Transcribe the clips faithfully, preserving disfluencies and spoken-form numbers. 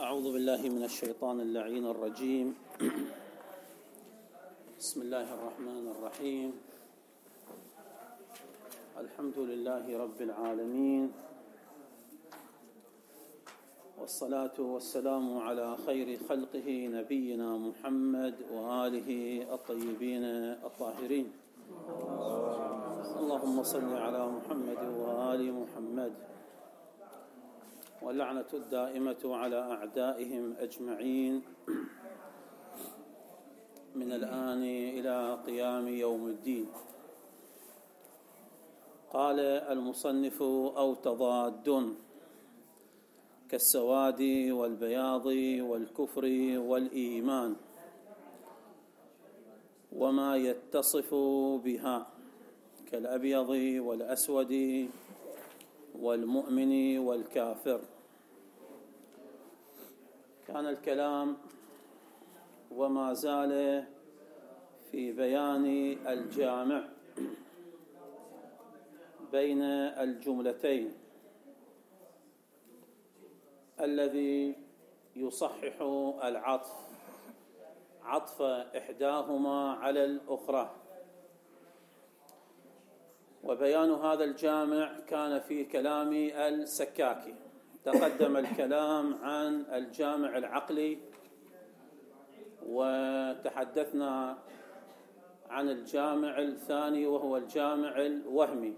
أعوذ بالله من الشيطان اللعين الرجيم. بسم الله الرحمن الرحيم. الحمد لله رب العالمين، والصلاة والسلام على خير خلقه نبينا محمد وآله الطيبين الطاهرين. اللهم صل على محمد وآل محمد، واللعنة الدائمة على أعدائهم أجمعين من الآن إلى قيام يوم الدين. قال المصنف: أو تضاد كالسواد والبياض والكفر والإيمان وما يتصف بها كالأبيض والأسود والمؤمن والكافر. كان الكلام وما زال في بيان الجامع بين الجملتين الذي يصحح العطف عطف إحداهما على الأخرى. وبيان هذا الجامع كان في كلام السكاكي. تقدم الكلام عن الجامع العقلي، وتحدثنا عن الجامع الثاني وهو الجامع الوهمي،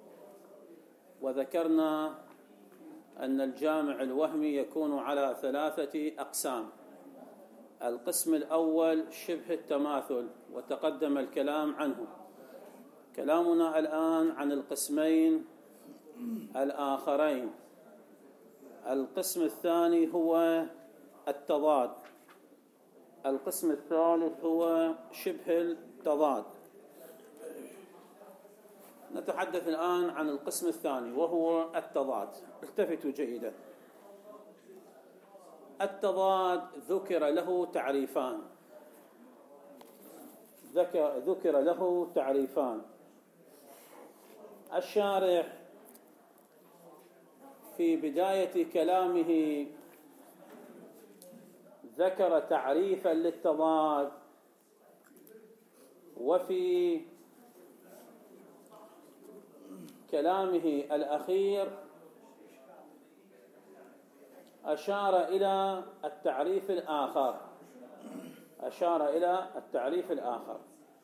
وذكرنا أن الجامع الوهمي يكون على ثلاثة أقسام. القسم الأول شبه التماثل، وتقدم الكلام عنه. كلامنا الآن عن القسمين الآخرين. القسم الثاني هو التضاد، القسم الثالث هو شبه التضاد. نتحدث الآن عن القسم الثاني وهو التضاد. التفتوا جيدا. التضاد ذكر له تعريفان ذكر له تعريفان الشارح في بداية كلامه ذكر تعريفا للتضاد، وفي كلامه الأخير أشار إلى التعريف الآخر أشار إلى التعريف الآخر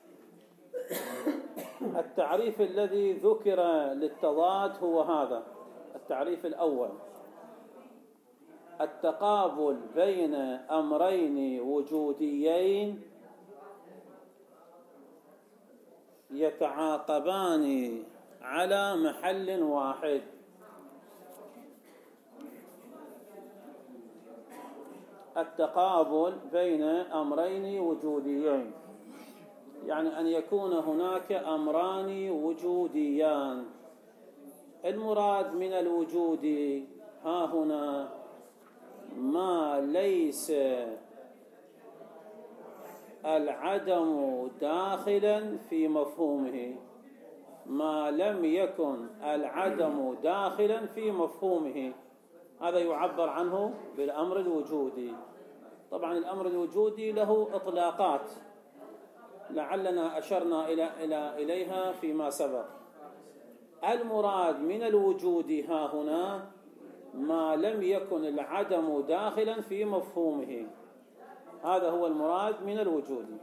التعريف الذي ذكر للتضاد هو هذا التعريف الأول: التقابل بين أمرين وجوديين يتعاقبان على محل واحد. التقابل بين أمرين وجوديين يعني أن يكون هناك أمران وجوديان. المراد من الوجود ها هنا ما ليس العدم داخلا في مفهومه، ما لم يكن العدم داخلا في مفهومه، هذا يعبر عنه بالأمر الوجودي. طبعا الأمر الوجودي له إطلاقات لعلنا أشرنا إلى إلى إليها فيما سبق. المراد من الوجود ها هنا ما لم يكن العدم داخلا في مفهومه، هذا هو المراد من الوجود.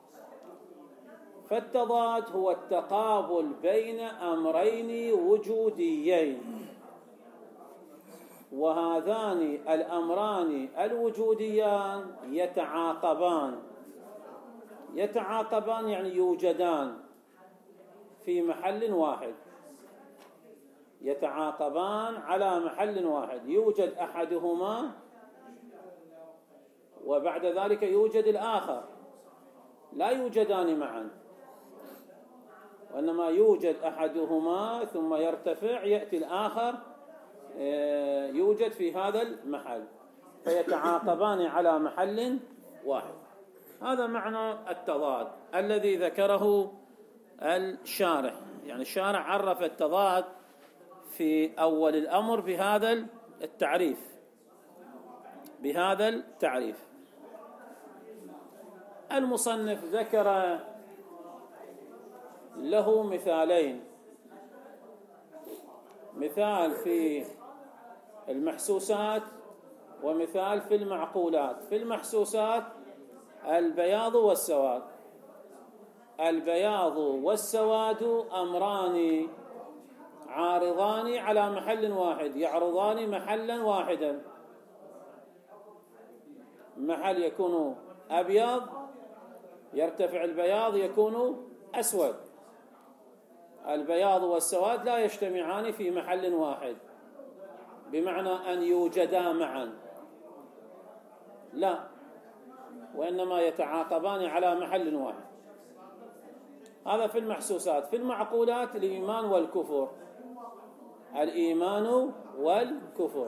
فالتضاد هو التقابل بين أمرين وجوديين، وهذان الأمران الوجوديان يتعاقبان يتعاقبان يعني يوجدان في محل واحد، يتعاقبان على محل واحد. يوجد أحدهما وبعد ذلك يوجد الآخر، لا يوجدان معا، وإنما يوجد أحدهما ثم يرتفع يأتي الآخر يوجد في هذا المحل، فيتعاقبان على محل واحد. هذا معنى التضاد الذي ذكره الشارح. يعني الشارع عرف التضاد في أول الأمر بهذا التعريف: بهذا التعريف. المصنف ذكر له مثالين، مثال في المحسوسات ومثال في المعقولات. في المحسوسات البياض والسواد. البياض والسواد أمران عارضان على محل واحد، يعرضان محلا واحدا. محل يكون أبيض يرتفع البياض يكون أسود. البياض والسواد لا يجتمعان في محل واحد بمعنى أن يوجدا معا، لا، وإنما يتعاقبان على محل واحد. هذا في المحسوسات. في المعقولات الإيمان والكفر. الإيمان والكفر.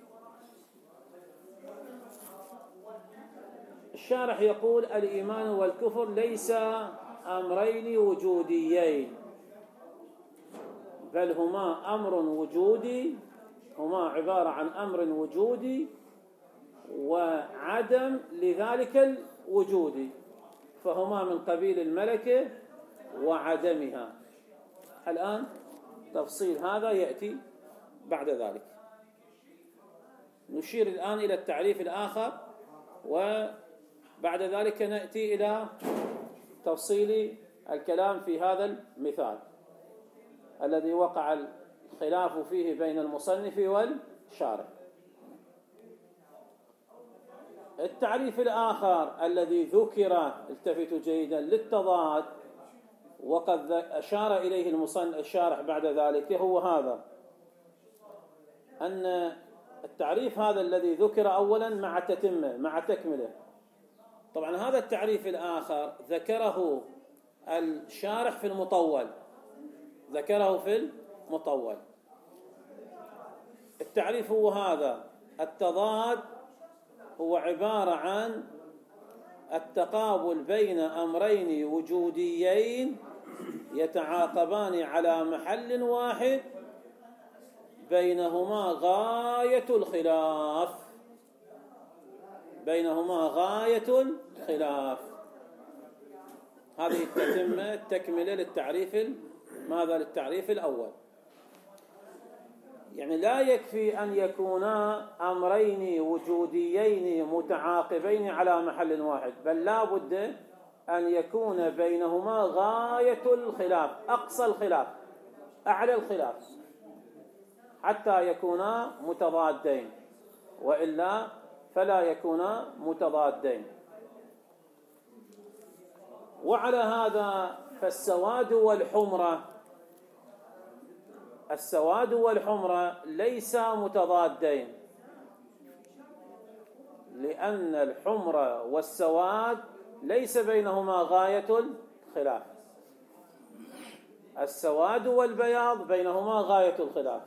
الشارح يقول الإيمان والكفر ليس أمرين وجوديين، بل هما أمر وجودي، هما عبارة عن أمر وجودي وعدم لذلك الوجود، فهما من قبيل الملكة وعدمها. الآن تفصيل هذا يأتي بعد ذلك. نشير الآن إلى التعريف الآخر، وبعد ذلك نأتي إلى تفصيل الكلام في هذا المثال الذي وقع الخلاف فيه بين المصنف والشارح. التعريف الآخر الذي ذكر، التفتوا جيدا، للتضاد، وقد أشار إليه المصنف الشارح بعد ذلك، هو هذا، أن التعريف هذا الذي ذكر أولا مع تتمة مع تكمله. طبعا هذا التعريف الآخر ذكره الشارح في المطول، ذكره في المطول. التعريف هو هذا: التضاد هو عبارة عن التقابل بين أمرين وجوديين يتعاقبان على محل واحد بينهما غاية الخلاف، بينهما غاية الخلاف. هذه التتمة التكملة للتعريف ماذا؟ للتعريف الأول. يعني لا يكفي أن يكونا أمرين وجوديين متعاقبين على محل واحد، بل لا بد أن يكون بينهما غاية الخلاف، أقصى الخلاف، أعلى الخلاف، حتى يكونا متضادين، وإلا فلا يكونا متضادين. وعلى هذا فالسواد والحمرة، السواد والحمرة ليسا متضادين، لأن الحمرة والسواد ليس بينهما غاية الخلاف. السواد والبياض بينهما غاية الخلاف.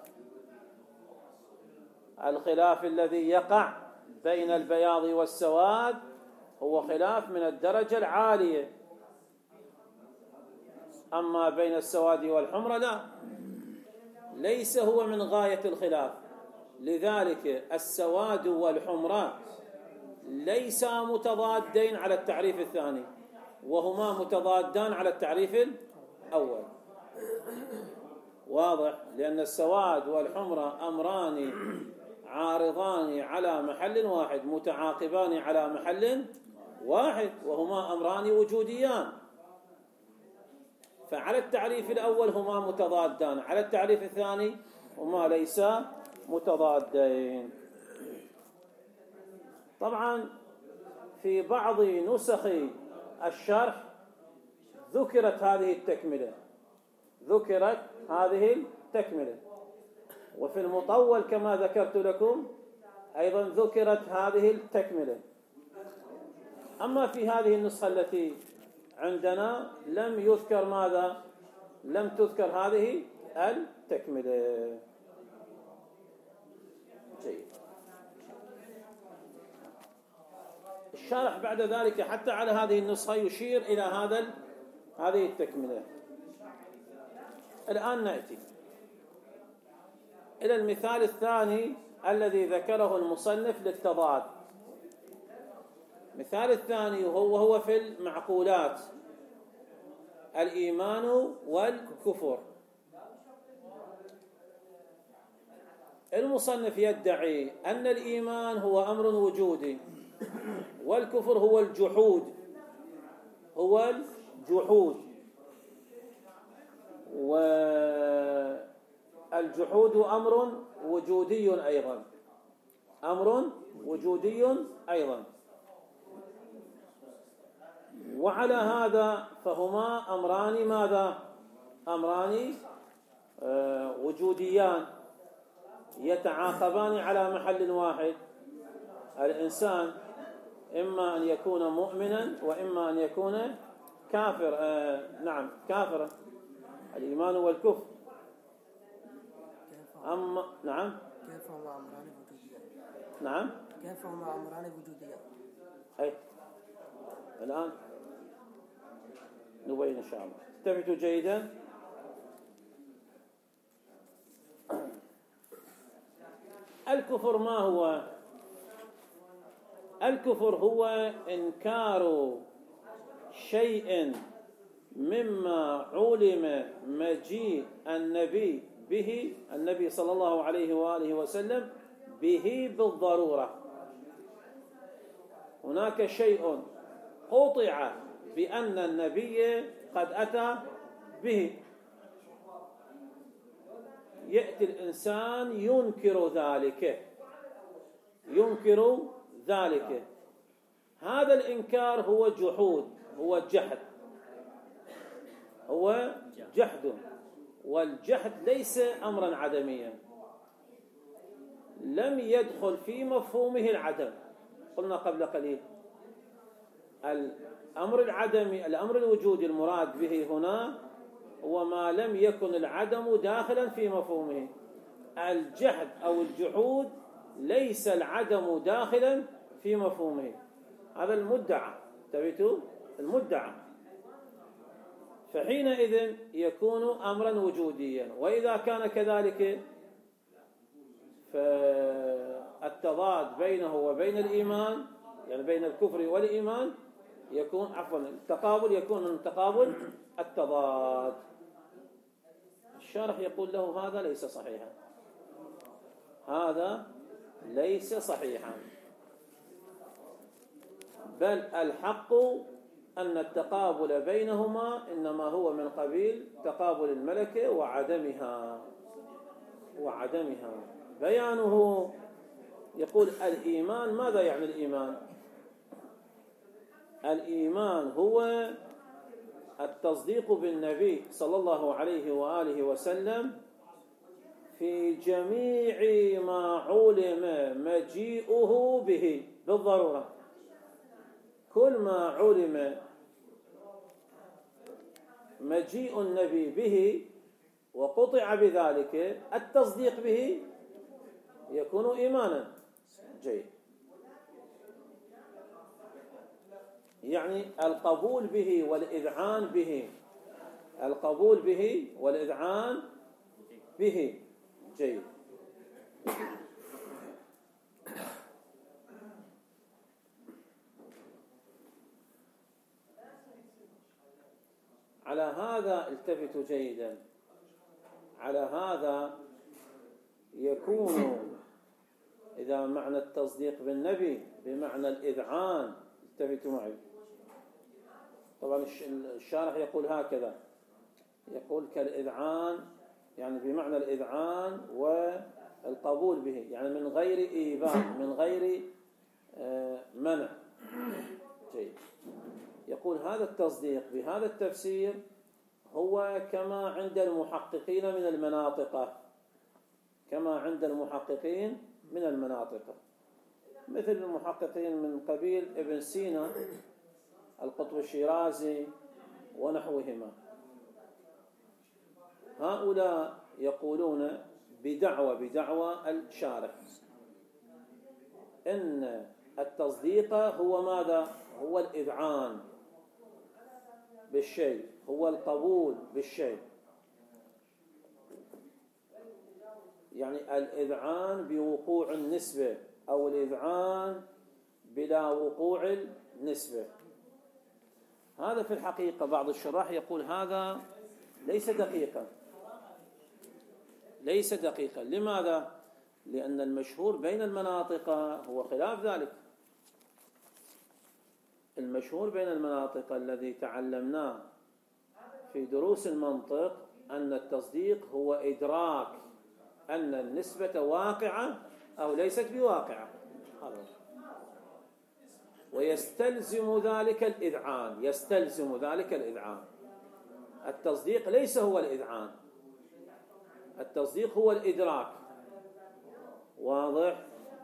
الخلاف الذي يقع بين البياض والسواد هو خلاف من الدرجة العالية، أما بين السواد والحمرة لا، ليس هو من غاية الخلاف. لذلك السواد والحمرة ليسا متضادين على التعريف الثاني، وهما متضادان على التعريف الأول. واضح؟ لأن السواد والحمرة أمران عارضان على محل واحد، متعاقبان على محل واحد، وهما أمران وجوديان. فعلى التعريف الأول هما متضادان، على التعريف الثاني هما ليسا متضادين. طبعا في بعض نسخ الشرح ذكرت هذه التكملة، ذكرت هذه التكملة، وفي المطول كما ذكرت لكم أيضا ذكرت هذه التكملة. أما في هذه النسخة التي عندنا لم يذكر ماذا؟ لم تذكر هذه التكملة. جيد. الشارح بعد ذلك حتى على هذه النسخة يشير إلى هذا هذه التكملة. الآن نأتي إلى المثال الثاني الذي ذكره المصنف للتضاد. مثال الثاني وهو هو في المعقولات، الإيمان والكفر. المصنف يدعي أن الإيمان هو أمر وجودي، والكفر هو الجحود، هو الجحود، والجحود أمر وجودي أيضا، أمر وجودي أيضا. وعلى هذا فهما أمران ماذا؟ أمران آه وجوديان يتعاقبان على محل واحد. الإنسان إما أن يكون مؤمنا وإما أن يكون كافر، آه نعم كافرا، الإيمان والكفر. أما نعم كيف هما أمران وجوديان؟ نعم كيف هما أمران وجوديان؟ أي الآن نبين إن شاء الله. التفتوا جيدا. الكفر ما هو؟ الكفر هو إنكار شيء مما علم مجيء النبي به، النبي صلى الله عليه وآله وسلم به بالضرورة. هناك شيء قطع بأن النبي قد أتى به، يأتي الإنسان ينكر ذلك، ينكر ذلك. هذا الإنكار هو جحود، هو جحد، هو جحد. والجحد ليس أمرا عدميا، لم يدخل في مفهومه العدم. قلنا قبل قليل الأمر العدمي، الأمر الوجودي المراد به هنا هو ما لم يكن العدم داخلا في مفهومه. الجحد أو الجحود ليس العدم داخلا في مفهومه، هذا المدعى، تبيتوا المدعى. فحينئذ يكون أمرا وجوديا. وإذا كان كذلك فالتضاد بينه وبين الإيمان، يعني بين الكفر والإيمان، يكون عفوا التقابل، يكون من تقابل التضاد. الشارح يقول له هذا ليس صحيحا، هذا ليس صحيحا، بل الحق أن التقابل بينهما إنما هو من قبيل تقابل الملكة وعدمها وعدمها. بيانه يقول الإيمان، ماذا يعني الإيمان؟ الإيمان هو التصديق بالنبي صلى الله عليه وآله وسلم في جميع ما علم مجيئه به بالضرورة. كل ما علم مجيء النبي به وقطع بذلك، التصديق به يكون إيمانا. جيد، يعني القبول به والإذعان به، القبول به والإذعان به. جيد. على هذا التفتوا جيدا، على هذا يكون إذا معنى التصديق بالنبي بمعنى الإذعان، التفتوا معي. طبعا الشارح يقول هكذا، يقول كالإذعان، يعني بمعنى الإذعان والقبول به، يعني من غير إيباء، من غير منع. جيد. يقول هذا التصديق بهذا التفسير هو كما عند المحققين من المناطق، كما عند المحققين من المناطق، مثل المحققين من قبيل ابن سينا، القطب الشيرازي ونحوهما. هؤلاء يقولون بدعوى بدعوى الشارح إن التصديق هو ماذا؟ هو الإذعان بالشيء، هو القبول بالشيء، يعني الإذعان بوقوع النسبة أو الإذعان إلى وقوع النسبة. هذا في الحقيقة بعض الشراح يقول هذا ليس دقيقا، ليس دقيقا. لماذا؟ لأن المشهور بين المناطق هو خلاف ذلك. المشهور بين المناطق الذي تعلمناه في دروس المنطق أن التصديق هو إدراك أن النسبة واقعة أو ليست بواقعة، ويستلزم ذلك الإذعان، يستلزم ذلك الإذعان. التصديق ليس هو الإذعان، التصديق هو الإدراك. واضح؟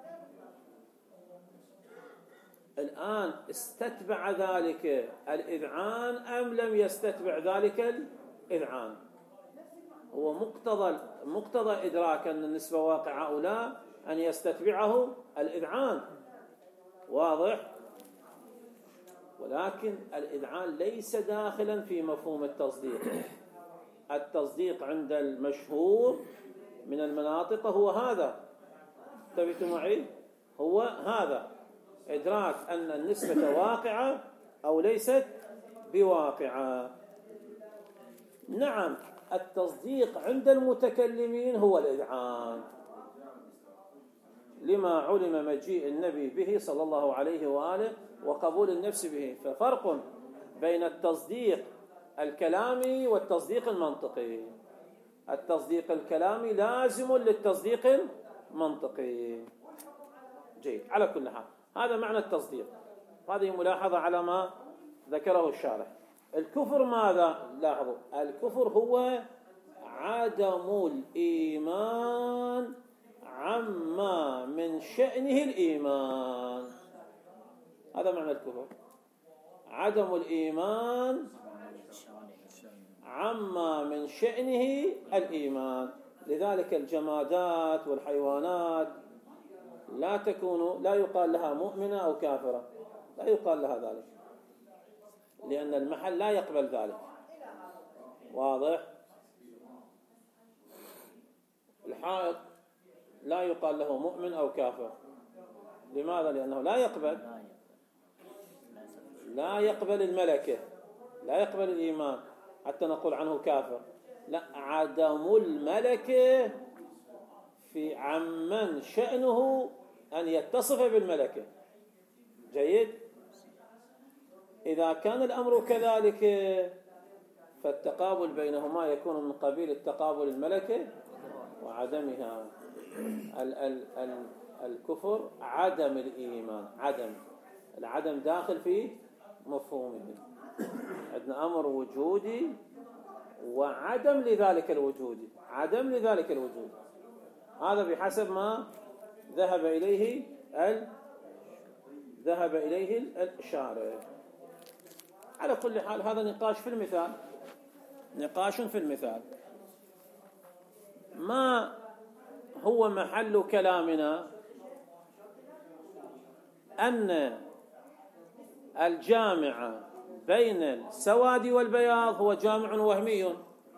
الآن استتبع ذلك الإذعان أم لم يستتبع ذلك الإذعان؟ هو مقتضى مقتضى إدراك أن النسبة واقعة أو لا أن يستتبعه الإذعان. واضح؟ ولكن الإذعان ليس داخلا في مفهوم التصديق. التصديق عند المشهور من المناطق هو هذا، انتبهتوا معي؟ هو هذا إدراك أن النسبة واقعة أو ليست بواقعة. نعم، التصديق عند المتكلمين هو الإذعان، لما علم مجيء النبي به صلى الله عليه وآله وقبول النفس به. ففرق بين التصديق الكلامي والتصديق المنطقي. التصديق الكلامي لازم للتصديق المنطقي. جيد، على كل حال هذا معنى التصديق. هذه ملاحظة على ما ذكره الشارح. الكفر ماذا؟ لاحظوا، الكفر هو عدم الإيمان عما من شأنه الإيمان. هذا معنى الكفر، عدم الإيمان عما من شأنه الإيمان. لذلك الجمادات والحيوانات لا تكون لا يقال لها مؤمنة أو كافرة، لا يقال لها ذلك، لأن المحل لا يقبل ذلك. واضح؟ الحائط لا يقال له مؤمن أو كافر. لماذا؟ لأنه لا يقبل لا يقبل الملكة، لا يقبل الإيمان حتى نقول عنه كافر. لا، عدم الملكة في عمن شأنه أن يتصف بالملكة. جيد؟ إذا كان الأمر كذلك فالتقابل بينهما يكون من قبيل التقابل الملكة وعدمها. ال ال ال الكفر عدم الإيمان، عدم العدم داخل في مفهومه. عندنا أمر وجودي وعدم لذلك الوجود، عدم لذلك الوجود. هذا بحسب ما ذهب إليه ال ذهب إليه الشارع. على كل حال هذا نقاش في المثال، نقاش في المثال. ما هو محل كلامنا أن الجامع بين السواد والبياض هو جامع وهمي،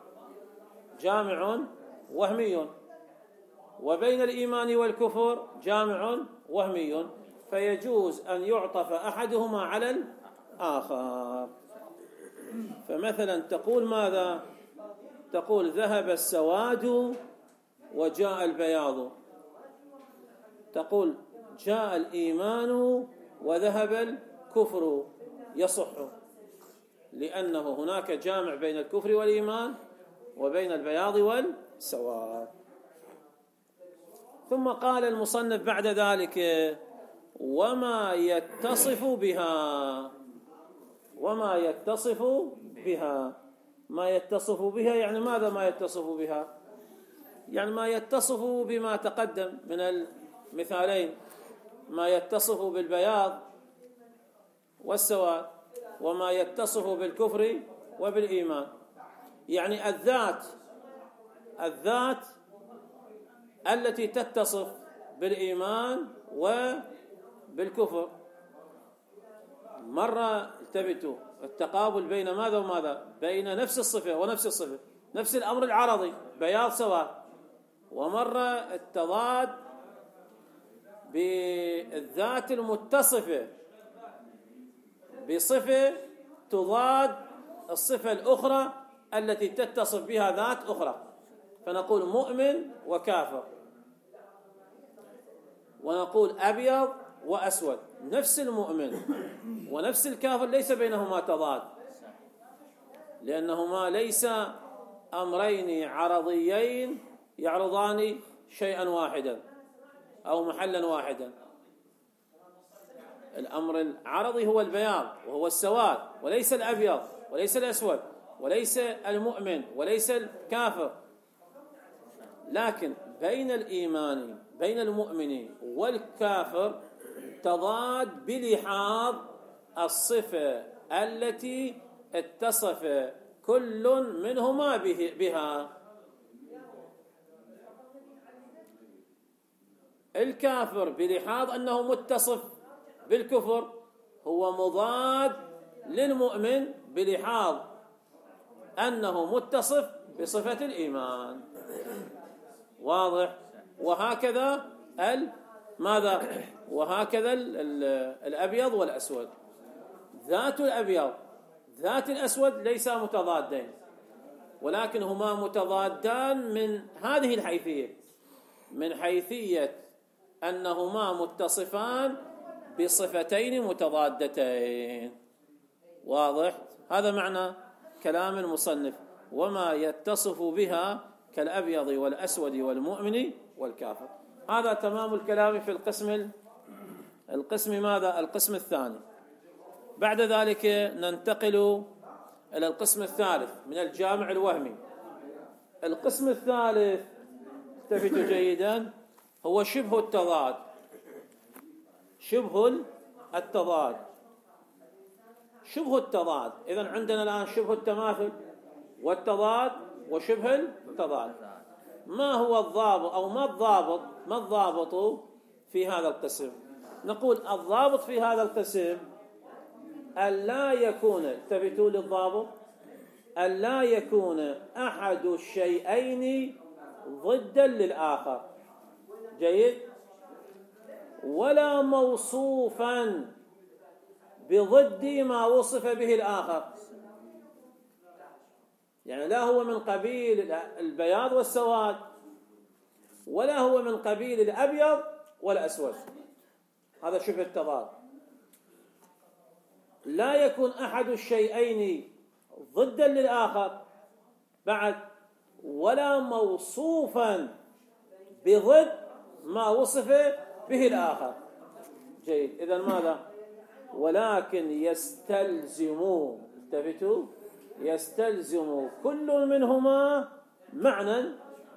جامع وهمي، وبين الإيمان والكفر جامع وهمي، فيجوز أن يعطف أحدهما على الآخر. فمثلا تقول ماذا؟ تقول ذهب السواد وجاء البياض. تقول جاء الإيمان وذهب الكفر، يصح، لأنه هناك جامع بين الكفر والإيمان وبين البياض والسواد. ثم قال المصنف بعد ذلك وما يتصف بها، وما يتصف بها. ما يتصف بها يعني ماذا؟ ما يتصف بها يعني ما يتصف بما تقدم من المثالين، ما يتصف بالبياض والسواد، وما يتصف بالكفر وبالإيمان. يعني الذات الذات التي تتصف بالإيمان وبالكفر. مرة التبتوا التقابل بين ماذا وماذا؟ بين نفس الصفة ونفس الصفة، نفس الأمر العرضي بياض سواد. ومرة التضاد بالذات المتصفة بصفة تضاد الصفة الأخرى التي تتصف بها ذات أخرى، فنقول مؤمن وكافر، ونقول أبيض وأسود. نفس المؤمن ونفس الكافر ليس بينهما تضاد، لأنهما ليس أمرين عرضيين يعرضان شيئا واحدا أو محلا واحدا. الأمر العرضي هو البياض وهو السواد، وليس الأبيض وليس الأسود وليس المؤمن وليس الكافر. لكن بين الإيمان بين المؤمن والكافر تضاد بلحاظ الصفة التي اتصف كل منهما بها. الكافر بلحاظ أنه متصف بالكفر هو مضاد للمؤمن بلحاظ أنه متصف بصفة الإيمان. واضح؟ وهكذا ال ماذا؟ وهكذا ال ال الأبيض والأسود. ذات الأبيض ذات الأسود ليس متضادين، ولكن هما متضادان من هذه الحيثية، من حيثية أنهما متصفان بصفتين متضادتين. واضح؟ هذا معنى كلام المصنف: وما يتصف بها كالأبيض والأسود والمؤمن والكافر. هذا تمام الكلام في القسم القسم ماذا؟ القسم الثاني. بعد ذلك ننتقل إلى القسم الثالث من الجامع الوهمي. القسم الثالث التفتوا جيدا هو شبه التضاد. شبه التضاد شبه التضاد إذن عندنا الآن شبه التماثل والتضاد وشبه التضاد. ما هو الضابط أو ما الضابط ما الضابط في هذا القسم؟ نقول الضابط في هذا القسم ألا يكون، انتبهوا للضابط، ألا يكون أحد الشيئين ضدا للآخر. جيد؟ ولا موصوفا بضد ما وصف به الآخر. يعني لا هو من قبيل البياض والسواد، ولا هو من قبيل الأبيض والأسود. هذا شبه التضاد. لا يكون أحد الشيئين ضدا للآخر بعد، ولا موصوفا بضد ما وصف به الآخر. جيد. إذن ماذا؟ ولكن يستلزم، انتبهوا، يستلزم كل منهما معنى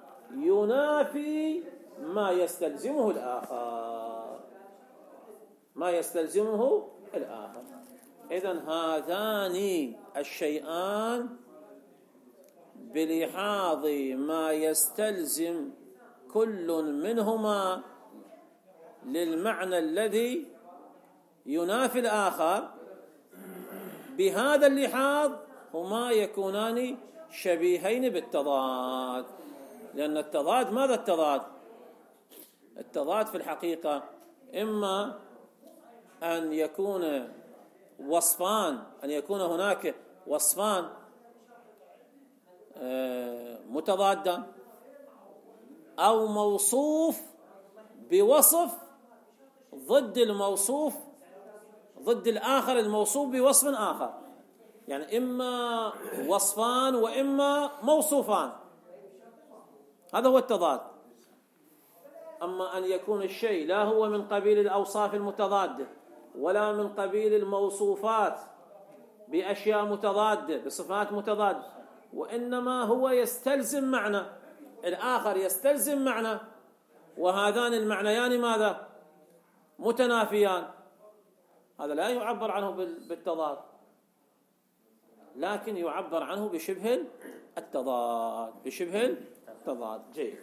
ينافي ما يستلزمه الآخر ما يستلزمه الآخر. إذن هذان الشيئان بلحاظ ما يستلزم كل منهما للمعنى الذي ينافي الآخر، بهذا اللحاظ هما يكونان شبيهين بالتضاد. لأن التضاد ماذا التضاد؟ التضاد في الحقيقة إما أن يكون وصفان، أن يكون هناك وصفان متضادان، أو موصوف بوصف ضد الموصوف ضد الآخر الموصوف بوصف آخر. يعني إما وصفان وإما موصوفان، هذا هو التضاد. أما أن يكون الشيء لا هو من قبيل الأوصاف المتضادة ولا من قبيل الموصوفات بأشياء متضادة بصفات متضادة، وإنما هو يستلزم معنى، الآخر يستلزم معنى، وهذان المعنيان ماذا؟ متنافيان. هذا لا يعبر عنه بالتضاد، لكن يعبر عنه بشبه التضاد. بشبه التضاد. جيد.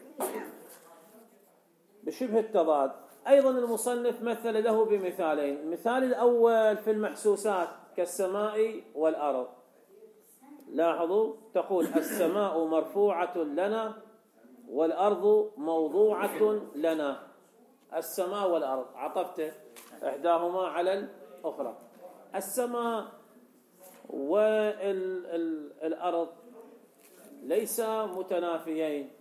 بشبه التضاد أيضا المصنف مثل له بمثالين. المثال الأول في المحسوسات كالسماء والأرض. لاحظوا، تقول السماء مرفوعة لنا والأرض موضوعة لنا. السماء والأرض، عطفت إحداهما على الأخرى. السماء والأرض ليس متنافيين،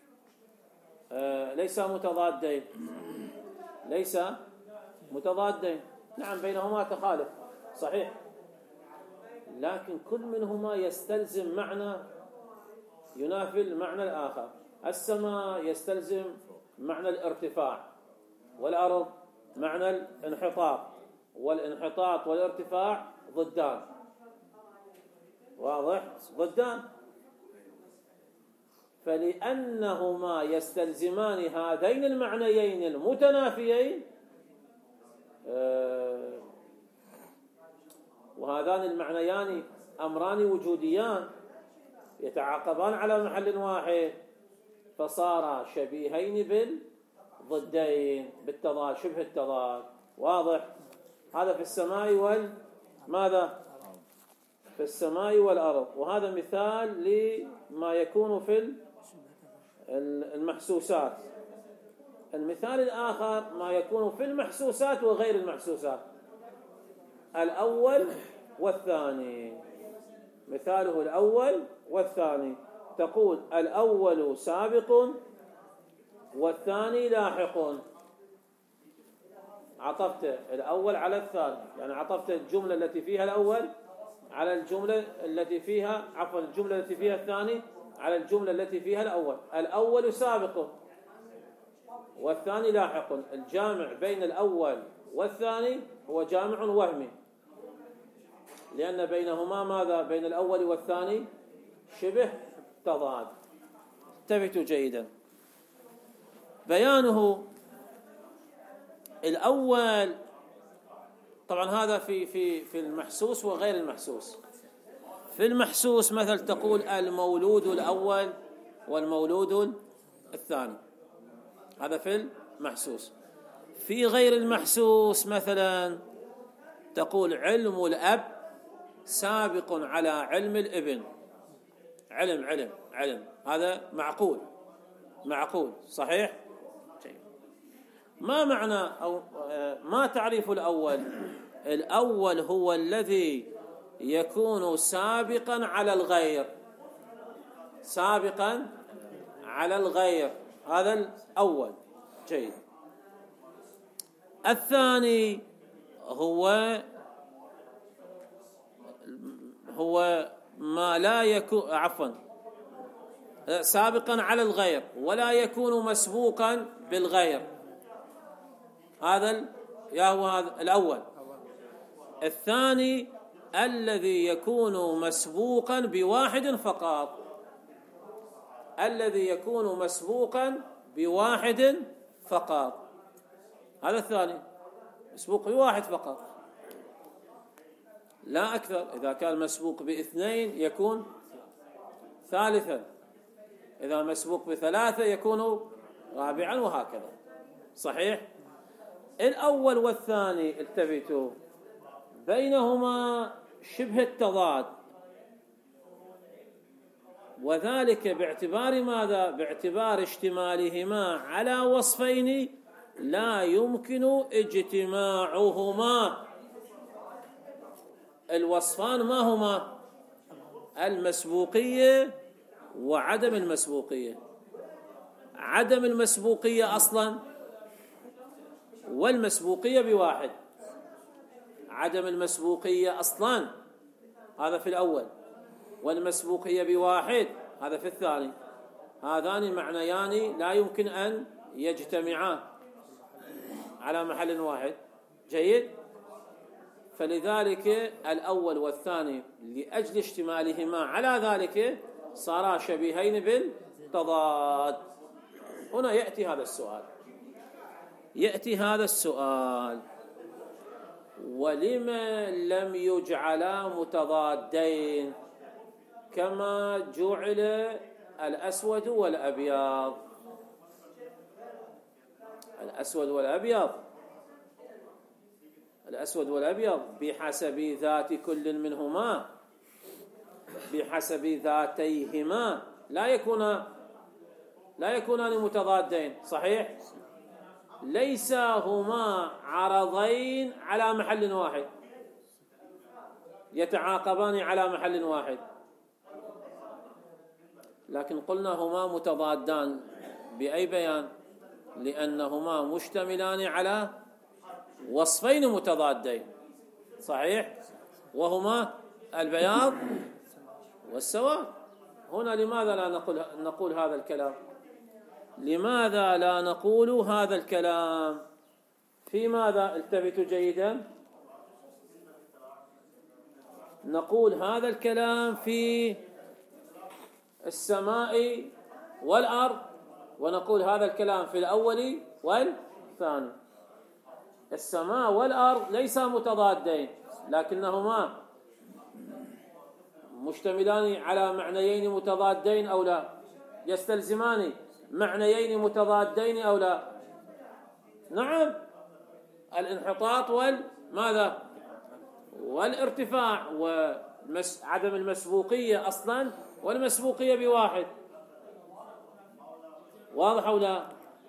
ليس متضادين، ليس متضادين، نعم بينهما تخالف صحيح، لكن كل منهما يستلزم معنى ينافي المعنى الآخر. السماء يستلزم معنى الارتفاع، والأرض معنى الانحطاط، والانحطاط والارتفاع ضدان، واضح؟ ضدان. فلأنهما يستلزمان هذين المعنيين المتنافيين، وهذان المعنيان أمران وجوديان يتعاقبان على محل واحد، فصار شبيهين بالضدين، بالتضاد، شبه التضاد، واضح؟ هذا في السماء والماذا؟ في السماء والأرض. وهذا مثال لما يكون في المحسوسات. المثال الآخر ما يكون في المحسوسات وغير المحسوسات، الأول والثاني. مثاله الأول والثاني، تقول الأول سابق والثاني لاحق، عطفت الأول على الثاني، يعني عطفت الجملة التي فيها الأول على الجملة التي فيها عفوا الجملة التي فيها الثاني على الجملة التي فيها الأول. الأول سابق والثاني لاحق. الجامع بين الأول والثاني هو جامع وهمي، لأن بينهما ماذا؟ بين الأول والثاني شبه تضاد. انتبهوا جيدا. بيانه الأول طبعا هذا في في في المحسوس وغير المحسوس. في المحسوس مثل تقول المولود الأول والمولود الثاني، هذا في المحسوس. في غير المحسوس مثلا تقول علم الأب سابق على علم الابن، علم علم علم، هذا معقول معقول صحيح. ما معنى أو ما تعريف الأول؟ الأول هو الذي يكون سابقا على الغير، سابقا على الغير، هذا الأول. جيد. الثاني هو هو ما لا يكون عفوا سابقا على الغير ولا يكون مسبوقا بالغير، هذا يا هو هذا الأول. الثاني الذي يكون مسبوقا بواحد فقط، الذي يكون مسبوقا بواحد فقط، هذا الثاني مسبوق بواحد فقط لا أكثر. إذا كان مسبوق باثنين يكون ثالثا، إذا مسبوق بثلاثة يكون رابعا، وهكذا صحيح. الأول والثاني التفتوا بينهما شبه التضاد، وذلك باعتبار ماذا؟ باعتبار اشتمالهما على وصفين لا يمكن اجتماعهما. الوصفان ما هما؟ المسبوقية وعدم المسبوقية. عدم المسبوقية أصلا والمسبوقية بواحد. عدم المسبوقية أصلا هذا في الأول، والمسبوقية بواحد هذا في الثاني. هذان معنيان لا يمكن أن يجتمعان على محل واحد. جيد. فلذلك الأول والثاني لأجل اشتمالهما على ذلك صارا شبيهين بالتضاد. هنا يأتي هذا السؤال يأتي هذا السؤال ولما لم يجعلا متضادين كما جعل الأسود والأبيض؟ الأسود والأبيض الأسود والأبيض بحسب ذات كل منهما، بحسب ذاتيهما لا يكون لا يكونان متضادين صحيح، ليس هما عرضين على محل واحد يتعاقبان على محل واحد، لكن قلنا هما متضادان بأي بيان؟ لأنهما مشتملان على وصفين متضادين، صحيح؟ وهما البياض والسواد. هنا لماذا لا نقول نقول هذا الكلام؟ لماذا لا نقول هذا الكلام؟ في ماذا؟ التفتوا جيدا. نقول هذا الكلام في السماء والأرض، ونقول هذا الكلام في الأول والثاني. السماء والأرض ليسا متضادين، لكنهما مشتملان على معنيين متضادين أو لا؟ يستلزمان معنيين متضادين أو لا؟ نعم، الانحطاط والماذا؟ والارتفاع، وعدم المسبوقية أصلا والمسبوقية بواحد. واضح أو لا؟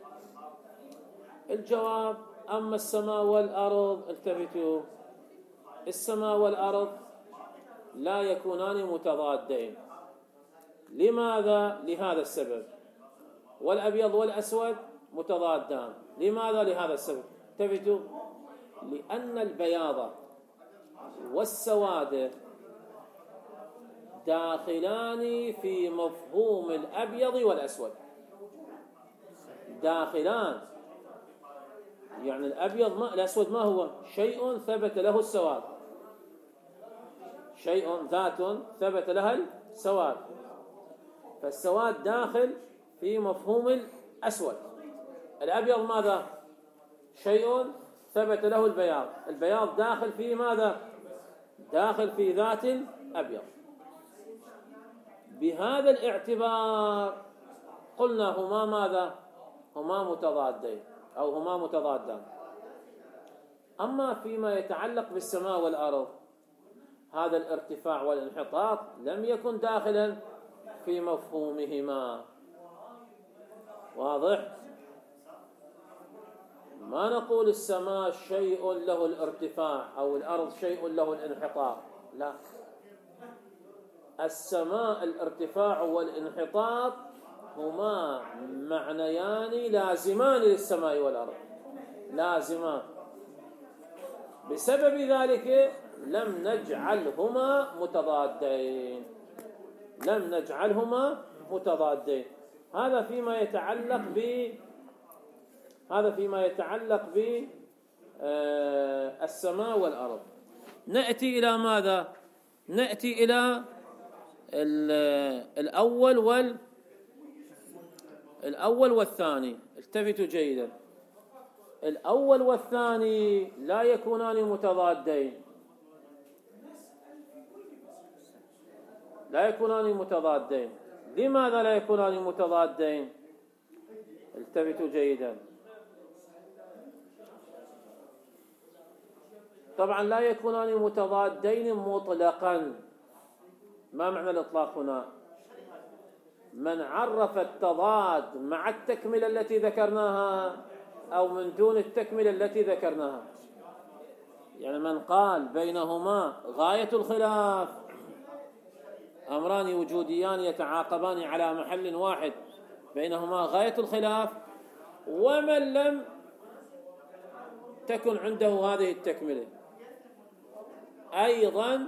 الجواب: أما السماء والأرض، التفتوا، السماء والأرض لا يكونان متضادين. لماذا؟ لهذا السبب. والأبيض والأسود متضادان. لماذا؟ لهذا السبب. التفتوا: لأن البياض والسواد داخلان في مفهوم الأبيض والأسود. داخلان، يعني الأبيض ما الأسود ما هو؟ شيء ثبت له السواد، شيء ذات ثبت لها السواد، فالسواد داخل في مفهوم الأسود. الأبيض ماذا؟ شيء ثبت له البياض، البياض داخل في ماذا؟ داخل في ذات الأبيض. بهذا الاعتبار قلنا هما ماذا؟ هما متضادين أو هما متضادان. أما فيما يتعلق بالسماء والأرض، هذا الارتفاع والانحطاط لم يكن داخلا في مفهومهما. واضح؟ ما نقول السماء شيء له الارتفاع أو الأرض شيء له الانحطاط، لا، السماء الارتفاع والانحطاط هما معنيان لازمان للسماء والأرض، لازمان. بسبب ذلك لم نجعلهما متضادين، لم نجعلهما متضادين. هذا فيما يتعلق ب هذا فيما يتعلق ب السماء والأرض. نأتي إلى ماذا؟ نأتي إلى الأول وال الأول والثاني. التفتوا جيدا. الأول والثاني لا يكونان متضادين، لا يكونان متضادين. لماذا لا يكونان متضادين؟ التفتوا جيدا. طبعا لا يكونان متضادين مطلقا. ما معنى الإطلاق هنا؟ من عرف التضاد مع التكملة التي ذكرناها أو من دون التكملة التي ذكرناها، يعني من قال بينهما غاية الخلاف، أمران وجوديان يتعاقبان على محل واحد بينهما غاية الخلاف، ومن لم تكن عنده هذه التكملة أيضا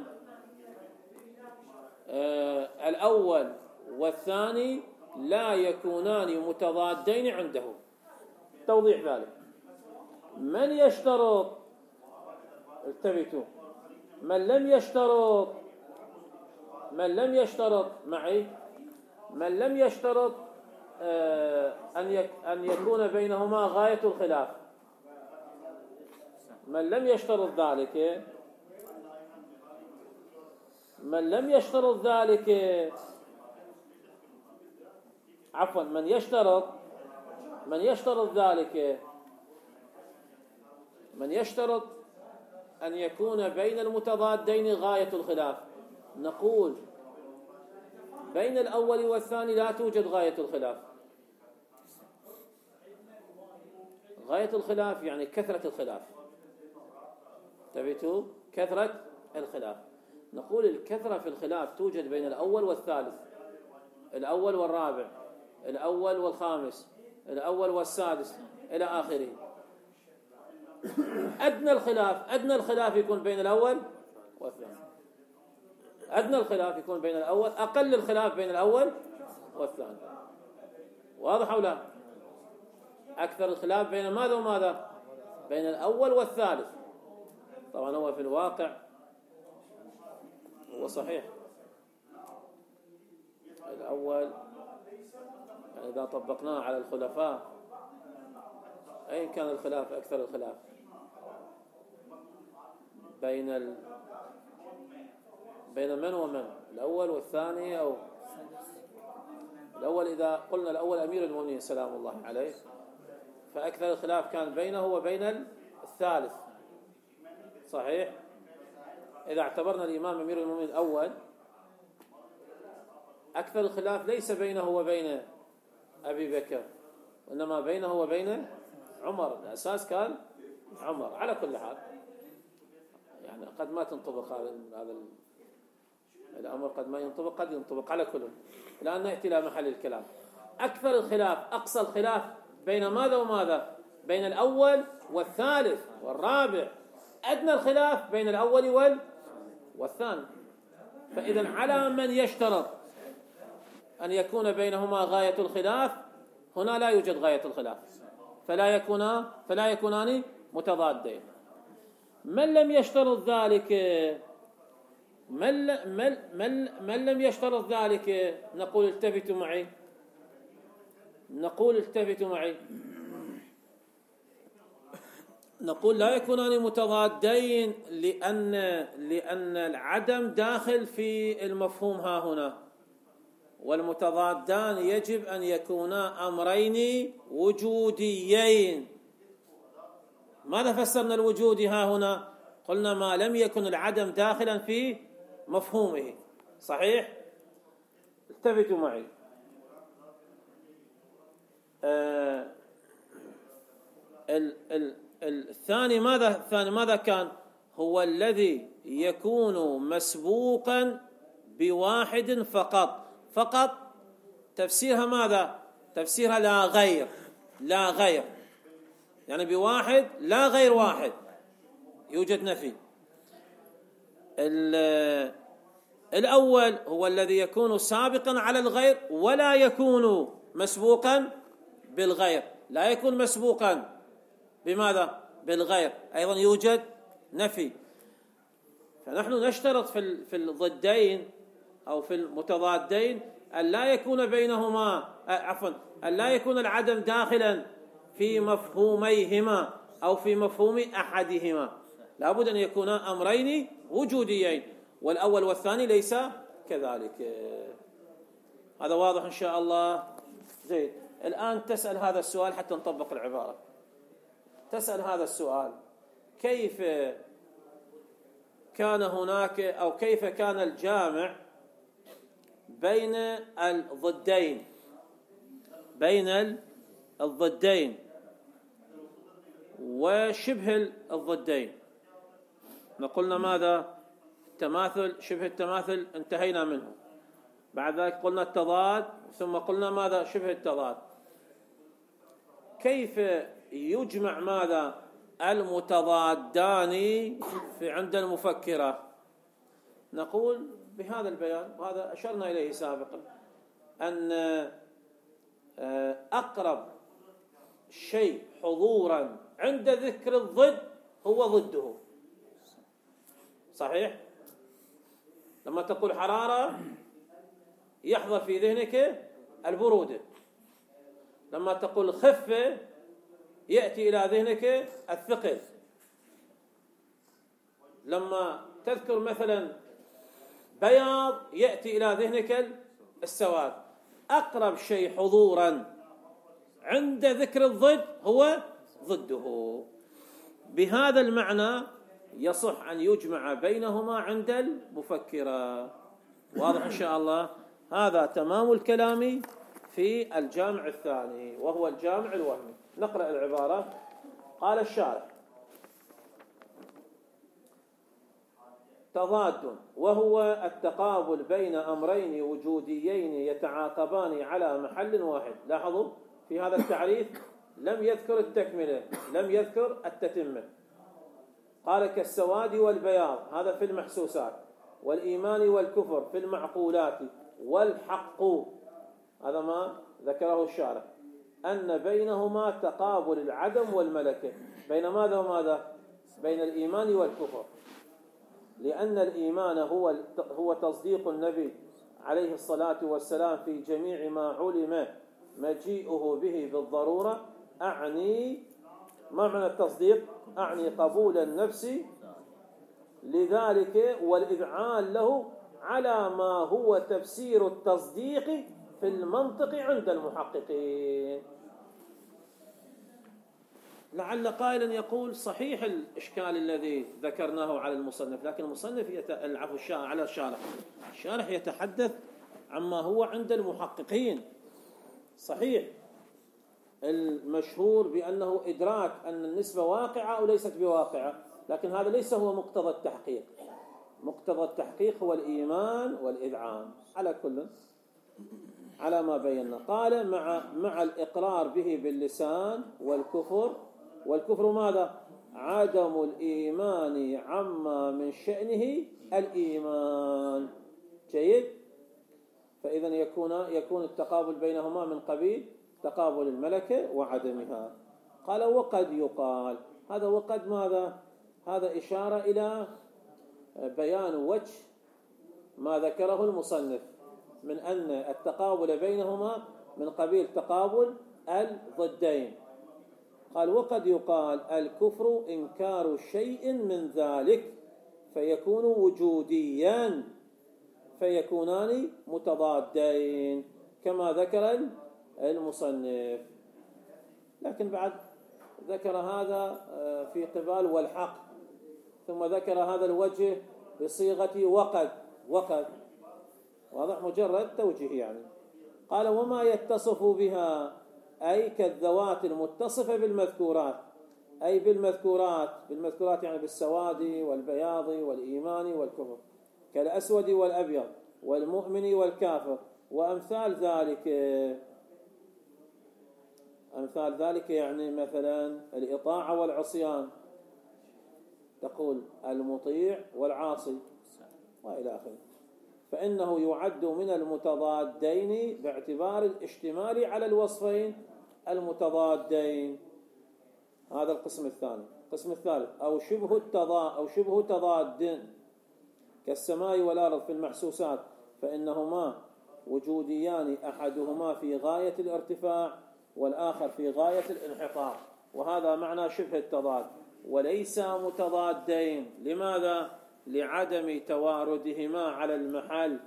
آه الأول والثاني لا يكونان متضادين عنده. توضيح ذلك: من يشترط، التفتوا، من لم يشترط من لم يشترط معي من لم يشترط آه أن أن يكون بينهما غاية الخلاف، من لم يشترط ذلك من لم يشترط ذلك عفوا من يشترط من يشترط ذلك من يشترط أن يكون بين المتضادين غاية الخلاف، نقول بين الأول والثاني لا توجد غاية الخلاف. غاية الخلاف يعني كثرة الخلاف. انتبهتوا؟ كثرة الخلاف. نقول الكثرة في الخلاف توجد بين الأول والثالث، الأول والرابع، الأول والخامس، الأول والسادس إلى آخره. أدنى الخلاف أدنى الخلاف يكون بين الأول والثاني. أدنى الخلاف يكون بين الأول، أقل الخلاف بين الأول والثاني. واضح أو لا؟ أكثر الخلاف بين ماذا وماذا؟ بين الأول والثالث. طبعا هو في الواقع هو صحيح الأول، يعني إذا طبقناه على الخلفاء أين كان الخلاف أكثر الخلاف؟ بين ال... بين من ومن؟ الأول والثاني، أو الأول إذا قلنا الأول أمير المؤمنين سلام الله عليه، فأكثر الخلاف كان بينه وبين الثالث. صحيح؟ إذا اعتبرنا الإمام أمير المؤمنين الأول، أكثر الخلاف ليس بينه وبين أبي بكر، وإنما بينه وبين عمر. الأساس كان عمر. على كل حال يعني قد ما تنطبق هذا هذا الأمر، قد ما ينطبق، قد ينطبق. على كل، الآن نأتي إلى محل الكلام. أكثر الخلاف، أقصى الخلاف بين ماذا وماذا؟ بين الأول والثالث والرابع. أدنى الخلاف بين الأول وال والثاني. فإذا على من يشترط أن يكون بينهما غاية الخلاف، هنا لا يوجد غاية الخلاف، فلا يكونان فلا يكونان متضادين. من لم يشترط ذلك من من من, من لم يشترط ذلك نقول التفتوا معي نقول التفتوا معي نقول لا يكونان متضادين، لأن لأن العدم داخل في المفهوم ها هنا، والمتضادان يجب أن يكونا أمرين وجوديين. ماذا فسرنا الوجودي ها هنا؟ قلنا ما لم يكن العدم داخلا في مفهومه. صحيح؟ التفتوا معي. آه ال ال الثاني ماذا الثاني ماذا كان؟ هو الذي يكون مسبوقا بواحد فقط. فقط تفسيرها ماذا؟ تفسيرها لا غير، لا غير، يعني بواحد لا غير واحد، يوجد نفي. الأول هو الذي يكون سابقا على الغير ولا يكون مسبوقا بالغير. لا يكون مسبوقا بماذا؟ بالغير، أيضا يوجد نفي. فنحن نشترط في في الضدين أو في المتضادين أن لا يكون بينهما عفوا أن لا يكون العدم داخلا في مفهوميهما أو في مفهوم أحدهما. لابد أن يكونا أمرين وجوديين، والأول والثاني ليس كذلك. هذا واضح إن شاء الله. زين. الآن تسأل هذا السؤال حتى نطبق العبارة. تسأل هذا السؤال: كيف كان هناك أو كيف كان الجامع بين الضدين بين الضدين وشبه الضدين؟ قلنا ماذا؟ التماثل، شبه التماثل انتهينا منه. بعد ذلك قلنا التضاد، ثم قلنا ماذا؟ شبه التضاد. كيف يجمع ماذا؟ المتضادان في عند المفكرة. نقول بهذا البيان، وهذا أشرنا إليه سابقا، أن أقرب شيء حضورا عند ذكر الضد هو ضده. صحيح؟ لما تقول حرارة يحضر في ذهنك البرودة، لما تقول خفة يأتي إلى ذهنك الثقل، لما تذكر مثلا بياض يأتي إلى ذهنك السواد. أقرب شيء حضورا عند ذكر الضد هو ضده. بهذا المعنى يصح أن يجمع بينهما عند المفكرة. واضح إن شاء الله؟ هذا تمام الكلام في الجامع الثاني، وهو الجامع الوهمي. نقرأ العبارة. قال الشارح: تضاد، وهو التقابل بين أمرين وجوديين يتعاقبان على محل واحد. لاحظوا في هذا التعريف لم يذكر التكملة، لم يذكر التتمة. قال: كالسواد والبياض، هذا في المحسوسات، والإيمان والكفر في المعقولات، والحق، هذا ما ذكره الشارح، أن بينهما تقابل العدم والملكة. بين ماذا وماذا؟ بين الإيمان والكفر، لأن الإيمان هو هو تصديق النبي عليه الصلاة والسلام في جميع ما علم مجيئه به بالضرورة. أعني ما معنى التصديق؟ أعني قبول النفس لذلك والإذعان له على ما هو تفسير التصديق في المنطق عند المحققين. لعل قائلا يقول: صحيح الإشكال الذي ذكرناه على المصنف، لكن المصنف يتألعف على الشارح، الشارح يتحدث عما هو عند المحققين. صحيح المشهور بأنه إدراك أن النسبة واقعة أو ليست بواقعة، لكن هذا ليس هو مقتضى التحقيق. مقتضى التحقيق هو الإيمان والإذعان. على كل على ما بينا. قال: مع مع الإقرار به باللسان، والكفر والكفر ماذا؟ عدم الإيمان عما من شأنه الإيمان. جيد. فإذا يكون يكون التقابل بينهما من قبيل تقابل الملكة وعدمها. قال: وقد يقال، هذا وقد ماذا؟ هذا إشارة إلى بيان وجه ما ذكره المصنف من أن التقابل بينهما من قبيل تقابل الضدين. قال: وقد يقال الكفر إنكار شيء من ذلك فيكون وجوديا، فيكونان متضادين كما ذكر المصنف. لكن بعد ذكر هذا في قبال والحق، ثم ذكر هذا الوجه بصيغة وقد وقد واضح، مجرد توجيه يعني. قال: وما يتصف بها، أي كالذوات المتصفة بالمذكورات، أي بالمذكورات بالمذكورات يعني بالسواد والبياض والإيمان والكفر، كالأسود والأبيض والمؤمن والكافر وأمثال ذلك. أمثال ذلك يعني مثلا الإطاعة والعصيان، تقول المطيع والعاصي وإلى آخره. فإنه يعد من المتضادين باعتبار الاشتمال على الوصفين المتضادين. هذا القسم الثاني. القسم الثالث: أو شبه التضاد أو شبه تضاد كالسماء والأرض في المحسوسات، فإنهما وجوديان، أحدهما في غاية الارتفاع والآخر في غاية الانحطاط، وهذا معنى شبه التضاد، وليس متضادين. لماذا؟ لعدم تواردهما على المحل،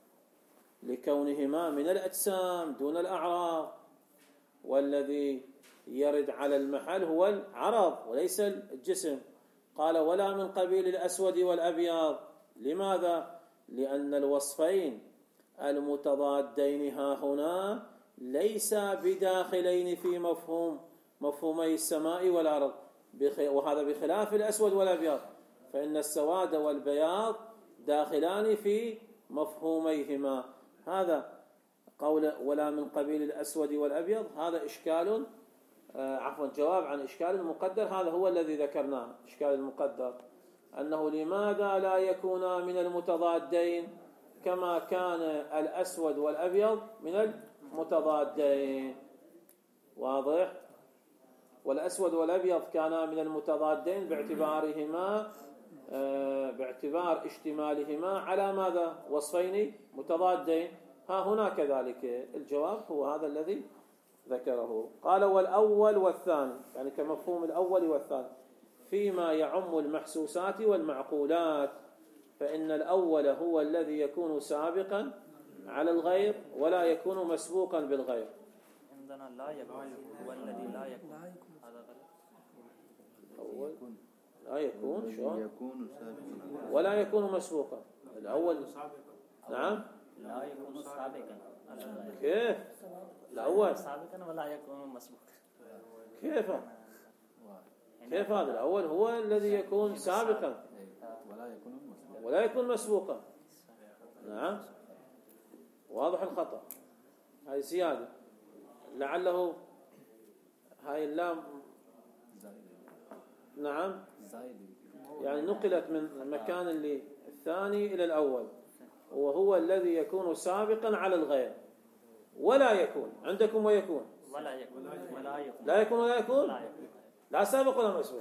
لكونهما من الأجسام دون الأعراض، والذي يرد على المحل هو العرض وليس الجسم. قال: ولا من قبيل الأسود والأبيض. لماذا؟ لأن الوصفين المتضادين ها هنا ليس بداخلين في مفهوم مفهومي السماء والأرض، وهذا بخلاف الأسود والأبيض، فإن السواد والبياض داخلان في مفهوميهما. هذا قول ولا من قبيل الأسود والأبيض، هذا إشكال آه عفوا جواب عن إشكال مقدر، هذا هو الذي ذكرناه. إشكال المقدر أنه لماذا لا يكونا من المتضادين كما كان الأسود والأبيض من المتضادين. واضح؟ والأسود والأبيض كانا من المتضادين باعتبارهما آه باعتبار اشتمالهما على ماذا؟ وصفين متضادين. ها هنا كذلك. الجواب هو هذا الذي ذكره. قال: والأول والثاني، يعني كمفهوم الأول والثاني فيما يعم المحسوسات والمعقولات، فإن الأول هو الذي يكون سابقا على الغير ولا يكون مسبوقا بالغير. عندنا لا يكون هو الذي لا يكون، هذا غلط. أول لا يكون شلون؟ يكون سابقا ولا يكون مسبوقا. الأول نعم لا يكون سابقا. كيف؟ الأول سابقا ولا يكون مسبوقا. كيف؟ كيف هذا؟ الأول هو الذي يكون سابقا ولا يكون مسبوقا. نعم، واضح الخطأ. هاي زيادة، لعله هاي اللام نعم يعني نقلت من مكان اللي الثاني إلى الأول، وهو الذي يكون سابقا على الغير ولا يكون. عندكم ويكون ولا يكون ولا يكون لا يكون ولا يكون لا سابق ولا مسبوق.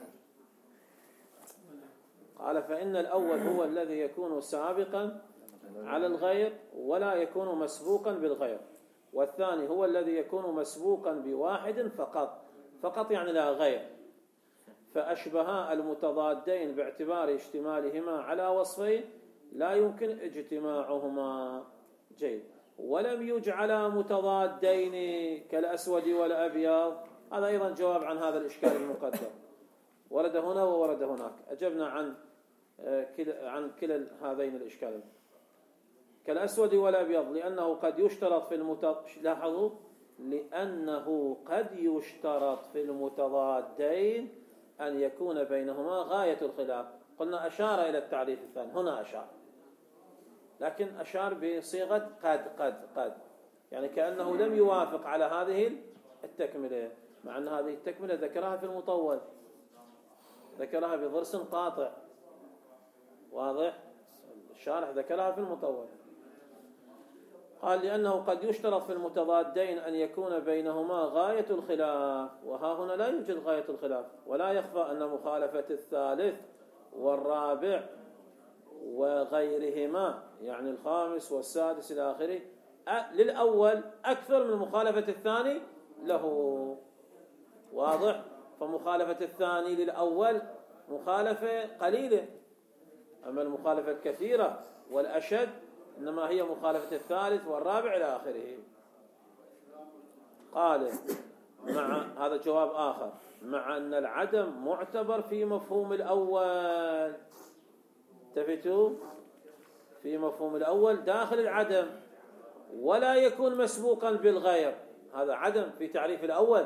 قال فإن الأول هو الذي يكون سابقا على الغير ولا يكون مسبوقا بالغير، والثاني هو الذي يكون مسبوقا بواحد فقط، فقط يعني لا غير. فأشبها المتضادين باعتبار اشتمالهما على وصفين لا يمكن اجتماعهما. جيد. ولم يجعلا متضادين كالأسود والأبيض. هذا أيضا جواب عن هذا الإشكال المقدم، ورد هنا وورد هناك. أجبنا عن عن كلا هذين الإشكالين. كالأسود والأبيض لأنه قد يشترط في المت... لاحظوا لأنه قد يشترط في المتضادين أن يكون بينهما غاية الخلاف. قلنا أشار إلى التعريف الثاني، هنا أشار، لكن أشار بصيغة قد قد قد يعني كأنه لم يوافق على هذه التكملة، مع أن هذه التكملة ذكرها في المطول، ذكرها بضرس قاطع واضح. الشارح ذكرها في المطول. قال لأنه قد يشترط في المتضادين أن يكون بينهما غاية الخلاف، وها هنا لا يوجد غاية الخلاف. ولا يخفى أن مخالفة الثالث والرابع وغيرهما يعني الخامس والسادس إلى آخره للأول أكثر من مخالفة الثاني له. واضح. فمخالفة الثاني للأول مخالفة قليلة، أما المخالفة الكثيرة والأشد إنما هي مخالفة الثالث والرابع إلى آخره. قال مع هذا جواب آخر، مع أن العدم معتبر في مفهوم الأول. التفتوا في مفهوم الأول داخل العدم، ولا يكون مسبوقا بالغير. هذا عدم في تعريف الأول.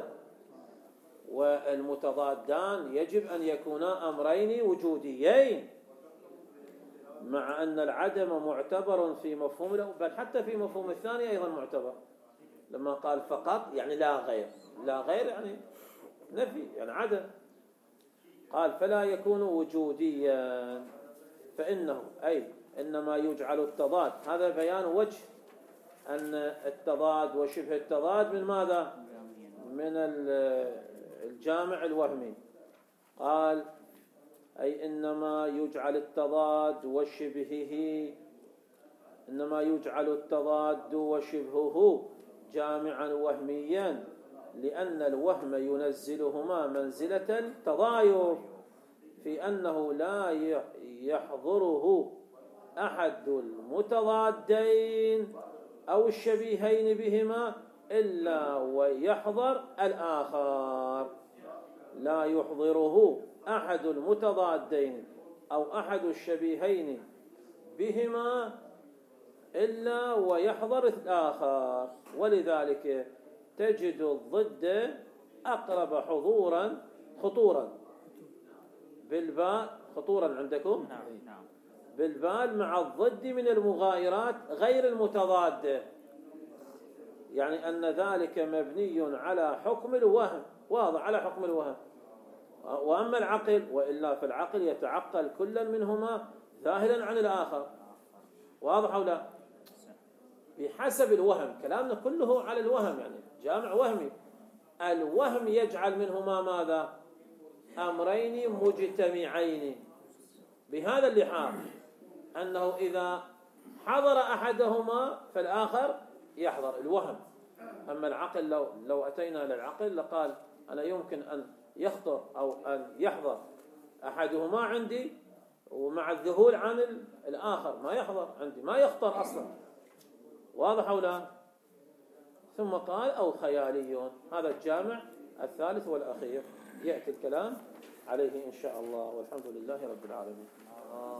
والمتضادان يجب أن يكونا أمرين وجوديين، مع أن العدم معتبر في مفهوم الأول، بل حتى في مفهوم الثاني أيضا معتبر. لما قال فقط يعني لا غير، لا غير يعني نفي يعني عدم. قال فلا يكون وجوديا، فإنه أي إنما يجعل التضاد. هذا بيان وجه أن التضاد وشبه التضاد من ماذا؟ من الجامع الوهمي. قال أي إنما يجعل التضاد وشبهه، إنما يجعل التضاد وشبهه جامعا وهميا، لأن الوهم ينزلهما منزلة التضاير، في أنه لا يحضره أحد المتضادين أو الشبيهين بهما إلا ويحضر الآخر. لا يحضره أحد المتضادين أو أحد الشبيهين بهما إلا ويحضر الآخر. ولذلك تجد الضد أقرب حضورا خطورا بالباء، خطورا عندكم بالبال مع الضد من المغايرات غير المتضادة، يعني أن ذلك مبني على حكم الوهم، واضح على حكم الوهم. وأما العقل وإلا في العقل يتعقل كل منهما ذاهلا عن الآخر، واضح أو لا؟ بحسب الوهم، كلامنا كله على الوهم، يعني جامع وهمي. الوهم يجعل منهما ماذا؟ أمرين مجتمعين، بهذا اللحاظ أنه إذا حضر أحدهما فالآخر يحضر الوهم. أما العقل لو لو أتينا للعقل لقال أنا يمكن أن يخطر أو أن يحضر أحدهما عندي ومع الذهول عن الآخر ما يحضر عندي، ما يخطر أصلا، واضح أو لا؟ ثم قال أو خياليون. هذا الجامع الثالث والأخير يأتي الكلام عليه إن شاء الله، والحمد لله رب العالمين.